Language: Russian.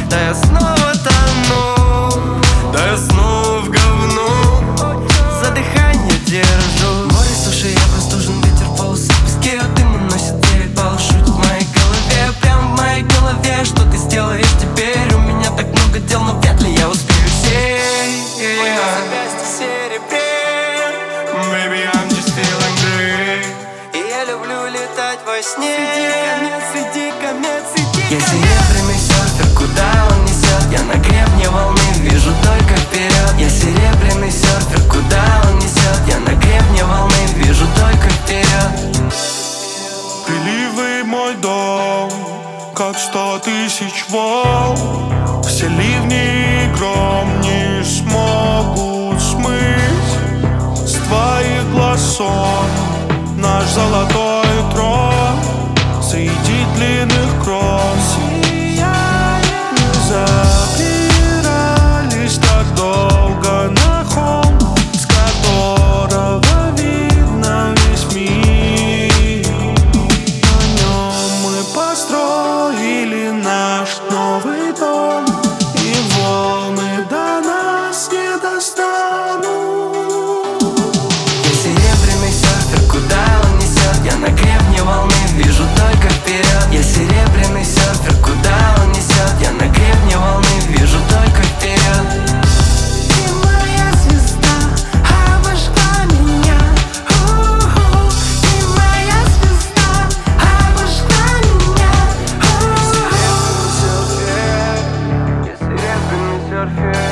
Да я снова тону, да я снова в говну, за дыхание держу. Море суши, я простужен, ветер полосы пески, а дым уносит 9 баллов, шутит в моей голове. Прям в моей голове, что ты сделаешь теперь? У меня так много дел, но вряд ли я успею все. Baby, I'm just feeling great. И я люблю летать во сне. Среди комет, я серебряный серфер, куда он несет? Я на гребне волны, вижу только вперед. Я серебряный серфер, куда он несет? Я на гребне волны, вижу только вперед. Приливы мой дом, как 100 тысяч волн. Все ливни и гром не смогут смыть с твоих глаз сон. Наш золотой трон среди длинных крон. Мы забирались так долго на холм, с которого видно весь мир. На нем мы построили наш новый дом, и волны до нас не достанут. Я серебряный серфер, куда он несет? Я на гребне волны, вижу только вперед. Я серебряный серфер, куда он несет? Я на гребне волны, вижу только вперед. Ты моя звезда, обожгла меня. Ты моя звезда, обожгла меня. Я серебряный серфер.